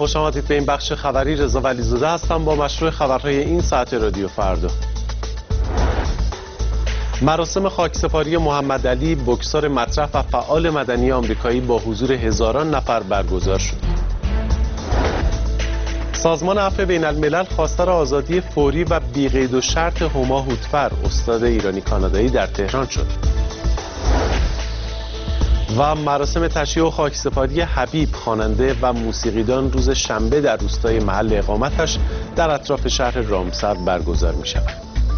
خوش آمدید به این بخش خبری. رضا ولیزاده هستم با مشروع خبرهای این ساعت رادیو فردا. مراسم خاکسپاری محمد علی، بوکسور مطرح و فعال مدنی آمریکایی با حضور هزاران نفر برگزار شد. سازمان عفو بین الملل خواستار آزادی فوری و بی‌قید و شرط هما هوتفر، استاد ایرانی کانادایی، در تهران شد. و مراسم تشییع و خاکسپاری حبیب، خواننده و موسیقیدان، روز شنبه در روستای محل اقامتش در اطراف شهر رامسر برگزار می شود.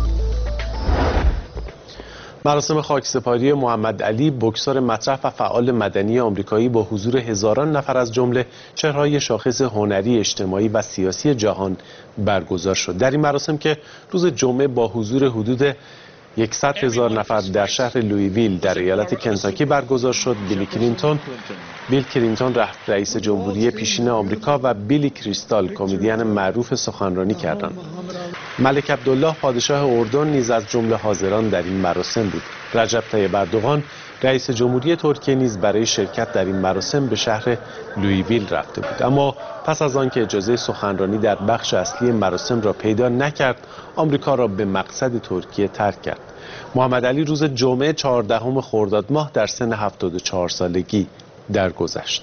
مراسم خاکسپاری محمد علی، بوکسور مطرح و فعال مدنی آمریکایی با حضور هزاران نفر از جمله چهره‌های شاخص هنری، اجتماعی و سیاسی جهان برگزار شد. در این مراسم که روز جمعه با حضور حدود 100,000 نفر در شهر لویویل در ایالت کنتاکی برگزار شد، بیل کلینتون رئیس جمهوری پیشین آمریکا و بیلی کریستال، کمدین معروف، سخنرانی کردند. ملک عبدالله پادشاه اردن نیز از جمله حاضران در این مراسم بود. رجب طیب اردوغان رئیس جمهوری ترکیه نیز برای شرکت در این مراسم به شهر لویویل رفته بود، اما پس از آنکه اجازه سخنرانی در بخش اصلی مراسم را پیدا نکرد، آمریکا را به مقصد ترکیه ترک کرد. محمد علی روز جمعه 14 خرداد ماه در سن 74 سالگی درگذشت.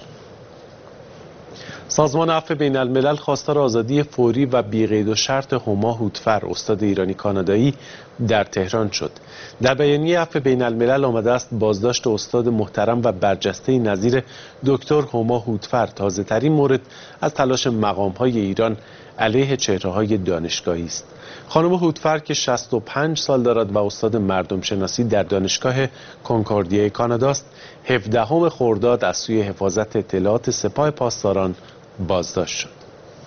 سازمان عفو بین الملل خواستار آزادی فوری و بی‌قید و شرط هما هوتفر، استاد ایرانی کانادایی، در تهران شد. در بیانیه عفو بین الملل آمده است بازداشت استاد محترم و برجسته نظیر دکتر هما هوتفر تازه‌ترین مورد از تلاش مقام‌های ایران علیه چهره‌های دانشگاهی است. خانم هوتفر که 65 سال دارد و استاد مردم شناسی در دانشگاه کنکوردیا کانادا است، 17 خرداد از سوی حفاظت اطلاعات سپاه پاسداران بازداشت شد.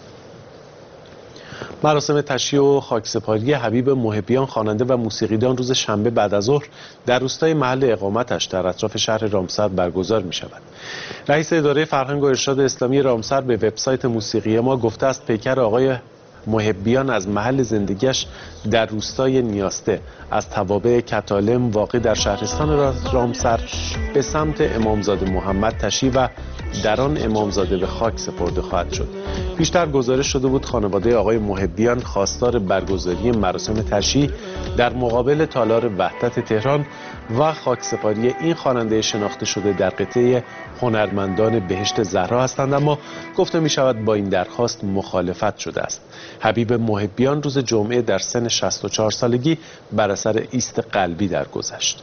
مراسم تشییع و خاکسپاری حبیب محبیان، خواننده و موسیقیدان، روز شنبه بعد از ظهر در روستای محل اقامتش در اطراف شهر رامسر برگزار می شود. رئیس اداره فرهنگ و ارشاد اسلامی رامسر به وبسایت موسیقی ما گفته است پیکر آقای محبیان از محل زندگیش در روستای نیاسته از توابع کتالم واقع در شهرستان رامسر به سمت امامزاده محمد تشییع و در آن امامزاده به خاک سپرده خواهد شد. پیشتر گزارش شده بود خانواده آقای محبیان خواستار برگزاری مراسم تشییع در مقابل تالار وحدت تهران و خاکسپاری این خواننده شناخته شده در قطعه هنرمندان بهشت زهرا هستند، اما گفته می شود با این درخواست مخالفت شده است. حبیب محبیان روز جمعه در سن 64 سالگی بر اثر ایست قلبی درگذشت.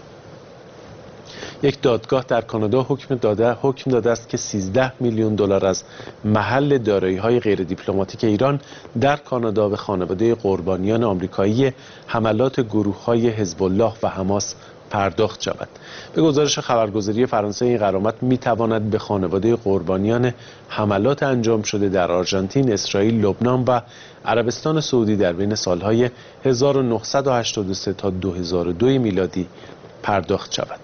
یک دادگاه در کانادا حکم داده است که 13 میلیون دلار از محل دارایی‌های غیر دیپلماتیک ایران در کانادا به خانواده قربانیان آمریکایی حملات گروه‌های حزب الله و حماس پرداخت شود. به گزارش خبرگزاری فرانسه این غرامت می‌تواند به خانواده قربانیان حملات انجام شده در آرژانتین، اسرائیل، لبنان و عربستان سعودی در بین سالهای 1983 تا 2002 میلادی پرداخت شود.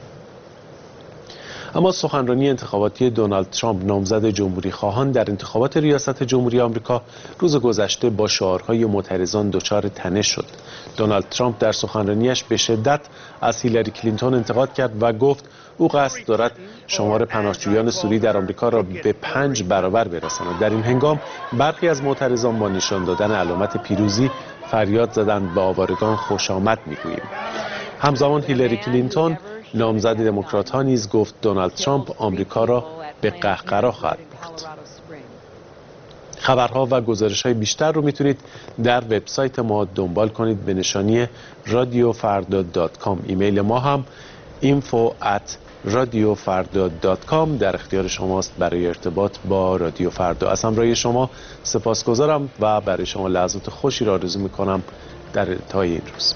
اما سخنرانی انتخاباتی دونالد ترامپ، نامزد جمهوری خواهان در انتخابات ریاست جمهوری آمریکا، روز گذشته با شعارهای معترضان دچار تنش شد. دونالد ترامپ در سخنرانیش به شدت از هیلاری کلینتون انتقاد کرد و گفت او قصد دارد شمار پناهجویان سوری در آمریکا را به 5 برابر برساند. در این هنگام برخی از معترضان با نشان دادن علامت پیروزی فریاد زدند به آوارگان خوش آمد میگوییم. همزمان هیلاری کلینتون، نامزد دموکرات‌ها، نیز گفت دونالد ترامپ آمریکا را به قهقرا خواهد برد. خبرها و گزارش‌های بیشتر رو میتونید در وبسایت ما دنبال کنید به نشانی radiofarda.com. ایمیل ما هم info@radiofarda.com در اختیار شماست برای ارتباط با رادیو فردا. از همراهی شما سپاسگزارم و برای شما لحظات خوشی را آرزو میکنم در انتهای این روز.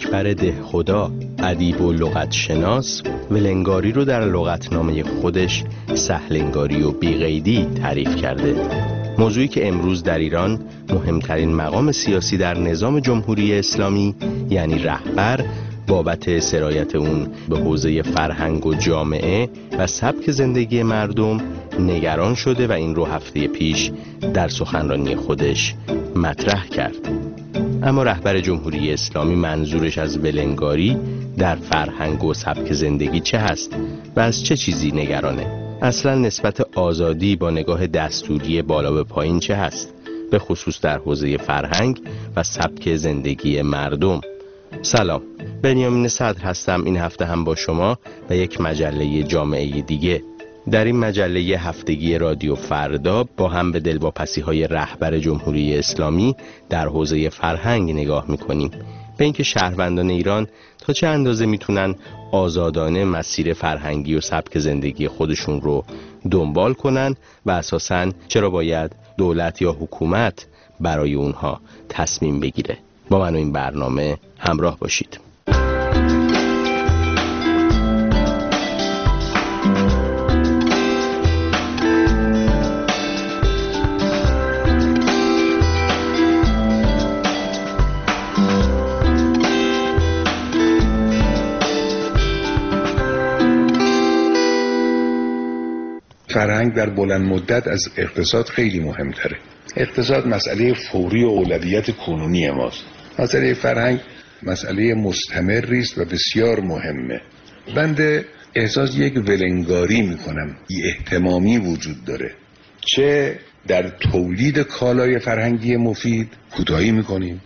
کشور دهخدا، ادیب و لغت شناس، ولنگاری رو در لغتنامه خودش سهلنگاری و بیقیدی تعریف کرده. موضوعی که امروز در ایران مهمترین مقام سیاسی در نظام جمهوری اسلامی یعنی رهبر بابت سرایت اون به حوزه فرهنگ و جامعه و سبک زندگی مردم نگران شده و این رو هفته پیش در سخنرانی خودش مطرح کرد. اما رهبر جمهوری اسلامی منظورش از ولنگاری در فرهنگ و سبک زندگی چه هست و از چه چیزی نگرانه؟ اصلا نسبت آزادی با نگاه دستوری بالا به پایین چه هست؟ به خصوص در حوزه فرهنگ و سبک زندگی مردم. سلام، بنیامین صدر هستم. این هفته هم با شما و یک مجله جامعه دیگه. در این مجله هفتگی رادیو فردا با هم به دلواپسی‌های رهبر جمهوری اسلامی در حوزه فرهنگ نگاه می‌کنیم، به اینکه شهروندان ایران تا چه اندازه میتونن آزادانه مسیر فرهنگی و سبک زندگی خودشون رو دنبال کنن و اساساً چرا باید دولت یا حکومت برای اونها تصمیم بگیره. با من و این برنامه همراه باشید. فرهنگ در بلند مدت از اقتصاد خیلی مهمتره. اقتصاد مسئله فوری و اولویت کنونی ماست. مسئله فرهنگ مسئله مستمری است و بسیار مهمه. بنده احساس یک ولنگاری میکنم، بی اهتمامی وجود داره. چه در تولید کالای فرهنگی مفید کوتاهی میکنیم،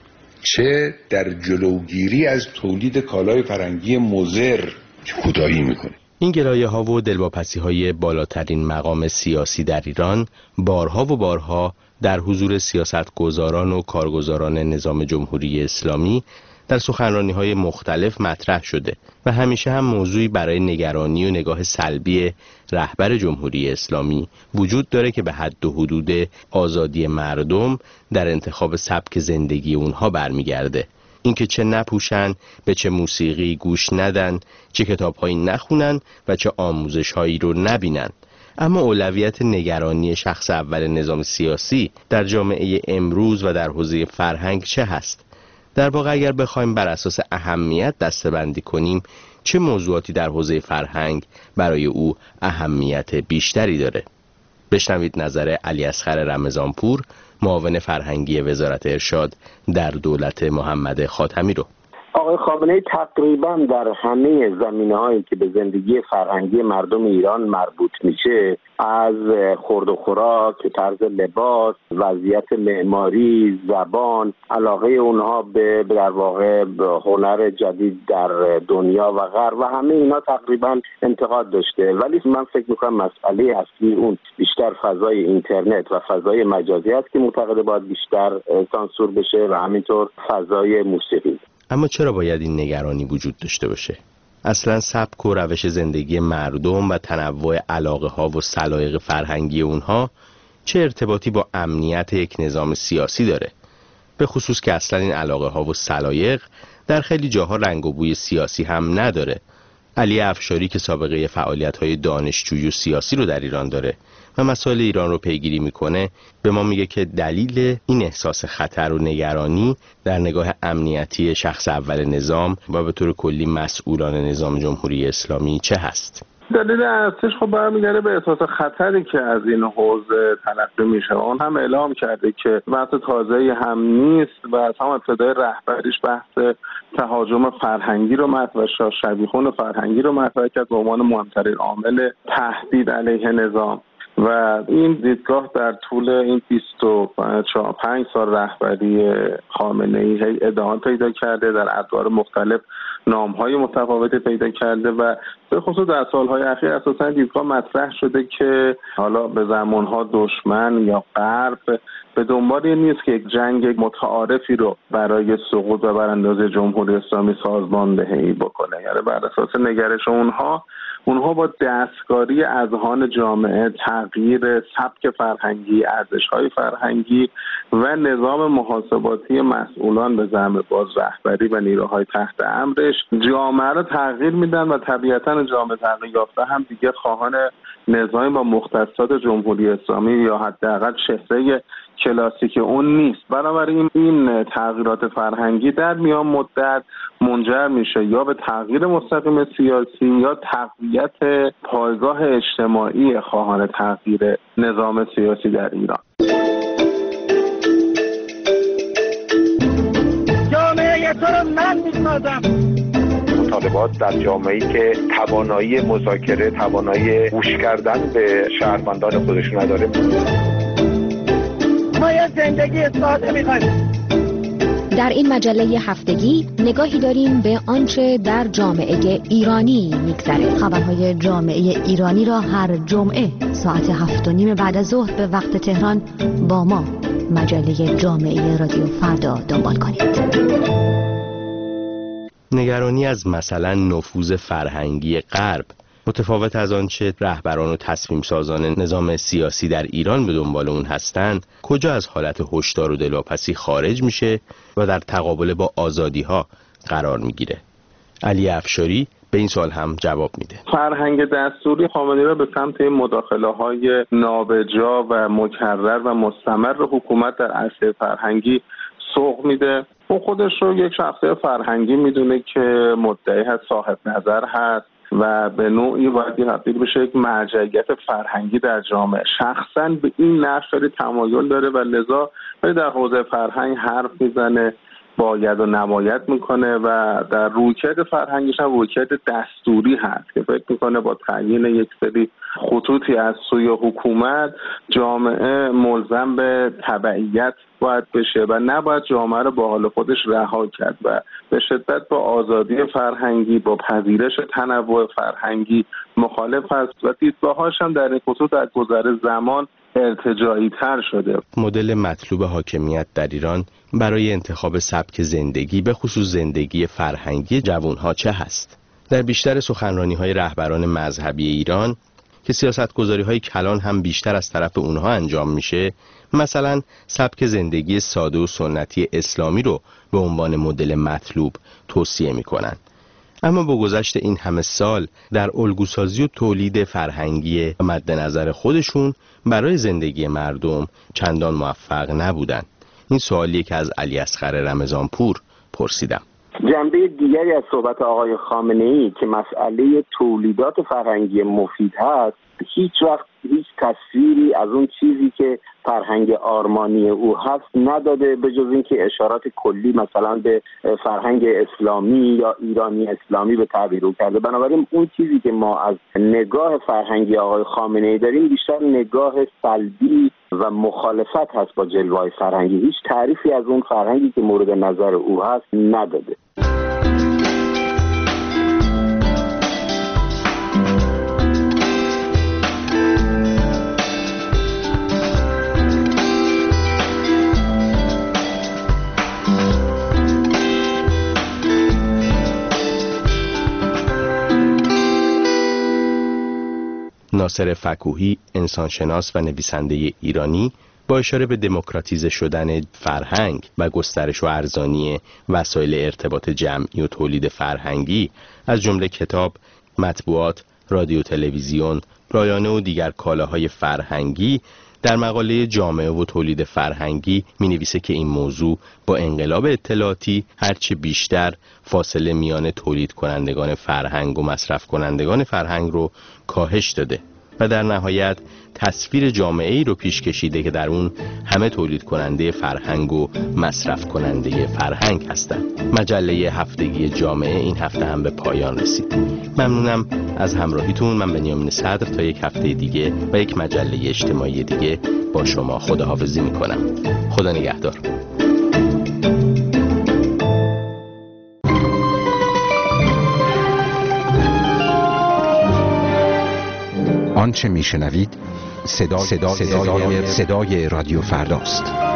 چه در جلوگیری از تولید کالای فرهنگی مضر کوتاهی میکنیم. این گلایه‌ها و دلواپسی‌های بالاترین مقام سیاسی در ایران بارها و بارها در حضور سیاستگزاران و کارگزاران نظام جمهوری اسلامی در سخنرانی‌های مختلف مطرح شده و همیشه هم موضوعی برای نگرانی و نگاه سلبی رهبر جمهوری اسلامی وجود داره که به حد و حدود آزادی مردم در انتخاب سبک زندگی اونها برمیگرده. اینکه چه نپوشن، به چه موسیقی گوش ندن، چه کتاب‌هایی نخونن و چه آموزش‌هایی رو نبینن. اما اولویت نگرانی شخص اول نظام سیاسی در جامعه امروز و در حوزه فرهنگ چه هست؟ در واقع اگر بخوایم بر اساس اهمیت دسته‌بندی کنیم، چه موضوعاتی در حوزه فرهنگ برای او اهمیت بیشتری داره؟ بشنوید نظر علیاصغر رمضانپور، معاون فرهنگی وزارت ارشاد در دولت محمد خاتمی رو. آقای خامنه‌ای تقریبا در همه زمینه‌هایی که به زندگی فرهنگی مردم ایران مربوط میشه، از خورد و خوراک، طرز لباس، وضعیت معماری، زبان، علاقه اونها به در واقع هنر جدید در دنیا و غرب و همه اینا تقریبا انتقاد داشته. ولی من فکر می‌کنم مسئله اصلی اون بیشتر فضای اینترنت و فضای مجازی است که معتقد باید بیشتر سانسور بشه و همینطور فضای موسیقی. اما چرا باید این نگرانی وجود داشته باشه؟ اصلا سبک و روش زندگی مردم و تنوع علاقه ها و سلایق فرهنگی اونها چه ارتباطی با امنیت یک نظام سیاسی داره؟ به خصوص که اصلا این علاقه ها و سلایق در خیلی جاها رنگ و بوی سیاسی هم نداره. علی افشاری که سابقه فعالیت های دانشجویی و سیاسی رو در ایران داره و مسائل ایران رو پیگیری میکنه، به ما میگه که دلیل این احساس خطر و نگرانی در نگاه امنیتی شخص اول نظام و به طور کلی مسئولان نظام جمهوری اسلامی چه هست؟ دلیل اصلیش خب برمیگرده به احساس خطری که از این حوزه تلقی میشه. اون هم اعلام کرده که بحث تازه‌ای هم نیست و از هم ابتدای رهبریش بحث تهاجم فرهنگی رو مطرح و شبیخون فرهنگی رو مطرح کرد به عنوان مهمترین عامل تهدید علیه نظام. و این دیدگاه در طول این 25 سال رهبری خامنه‌ای ادامه پیدا کرده، در ادوار مختلف نام‌های متفاوتی پیدا کرده و به خصوص در سال‌های اخیر اساساً دیدگاه مطرح شده که حالا به زمان‌ها دشمن یا غرب به دنبال این نیست که یک جنگ متعارفی رو برای سقوط و براندازی جمهوری اسلامی سازماندهی بکنه. یعنی بر اساس نگرش اونها اونها با دستکاری اذهان جامعه، تغییر سبک فرهنگی، ارزش‌های فرهنگی و نظام محاسباتی مسئولان به زعم باز رهبری و نیروهای تحت امرش جامعه رو تغییر میدن و طبیعتاً جامعه تغییر یافته هم دیگه خواهان نظامی با مختصات جمهوری اسلامی یا حداقل چهره کلاسیک اون نیست. بنابراین این تغییرات فرهنگی در میان مدت منجر میشه یا به تغییر مستقیم سیاسی یا تقویت پایگاه اجتماعی خواهان تغییر نظام سیاسی در ایران. جامعه تو رو من میسازم. مطالبات در جامعه‌ای که توانایی مذاکره، توانایی گوش کردن به شهروندان خودش نداره. ما یه زندگی ساده می‌خوایم. در این مجله هفتگی نگاهی داریم به آنچه در جامعه ایرانی می‌گذره. خبرهای جامعه ایرانی را هر جمعه ساعت 7:30 بعد از ظهر به وقت تهران با ما مجله جامعه رادیو فردا دنبال کنید. نگرانی از مثلا نفوذ فرهنگی غرب متفاوت از آنچه رهبران و تصمیم سازان نظام سیاسی در ایران به دنبال اون هستند، کجا از حالت هشدار و دلواپسی خارج میشه و در تقابل با آزادی‌ها قرار میگیره؟ علی افشاری به این سوال هم جواب میده. فرهنگ دستوری خامنه‌ای را به سمت مداخله‌های نابجا و مکرر و مستمر حکومت در عرصه فرهنگی سوق میده. اون خودش رو یک شخصیت فرهنگی میدونه که مدعی هست، صاحب نظر هست و به نوعی باید تبدیل بشه یک مرجعیت فرهنگی در جامعه. شخصا به این نقش خیلی تمایل داره و لذا در حوزه فرهنگ حرف میزنه، باید و نباید میکنه و در رویکرد فرهنگیش هم رویکرد دستوری هست که فکر میکنه با تعیین یک سری خطوطی از سوی حکومت جامعه ملزم به تبعیت باید بشه و نباید جامعه رو با حال خودش رها کرد و به شدت با آزادی فرهنگی، با پذیرش تنوع فرهنگی مخالف است و دیدگاه‌هاش هم در این خصوص در گذر زمان ارتجاعی تر شده. مدل مطلوب حاکمیت در ایران برای انتخاب سبک زندگی به خصوص زندگی فرهنگی جوانها چه هست؟ در بیشتر سخنرانی‌های رهبران مذهبی ایران که سیاستگذاری‌های کلان هم بیشتر از طرف اونها انجام میشه، مثلا سبک زندگی ساده و سنتی اسلامی رو به عنوان مدل مطلوب توصیه میکنن. اما با گذشت این همه سال در الگوسازی و تولید فرهنگی مد نظر خودشون برای زندگی مردم چندان موفق نبودن. این سوالیه که از علی اصغر رمضانپور پرسیدم. جنبه دیگری از صحبت آقای خامنه‌ای که مسئله تولیدات فرهنگی مفید هست، هیچ وقت هیچ تصویری از اون چیزی که فرهنگ آرمانی او هست نداده، به جز اینکه اشارات کلی مثلا به فرهنگ اسلامی یا ایرانی اسلامی به تعبیر او کرده. بنابراین اون چیزی که ما از نگاه فرهنگی آقای خامنه‌ای داریم بیشتر نگاه سلبی و مخالفت هست با جلوه‌های فرهنگی. هیچ تعریفی از اون فرهنگی که مورد نظر او هست نداده. ناصر فکوهی، انسانشناس و نویسنده ایرانی، با اشاره به دموکراتیزه شدن فرهنگ و گسترش و ارزانی وسایل ارتباط جمعی و تولید فرهنگی از جمله کتاب، مطبوعات، رادیو، تلویزیون، رایانه و دیگر کالاهای فرهنگی، در مقاله جامعه و تولید فرهنگی می‌نویسه که این موضوع با انقلاب اطلاعاتی هرچه بیشتر فاصله میان تولید کنندگان فرهنگ و مصرف کنندگان فرهنگ رو کاهش داده و در نهایت تصویر جامعه‌ای رو پیش کشیده که در اون همه تولید کننده فرهنگ و مصرف کننده فرهنگ هستند. مجله هفتگی جامعه این هفته هم به پایان رسید. ممنونم از همراهیتون. من بنیامین صدر تا یک هفته دیگه و یک مجله اجتماعی دیگه با شما خداحافظی میکنم. خدا نگهدار. آنچه میشنوید صدای رادیو فرداست.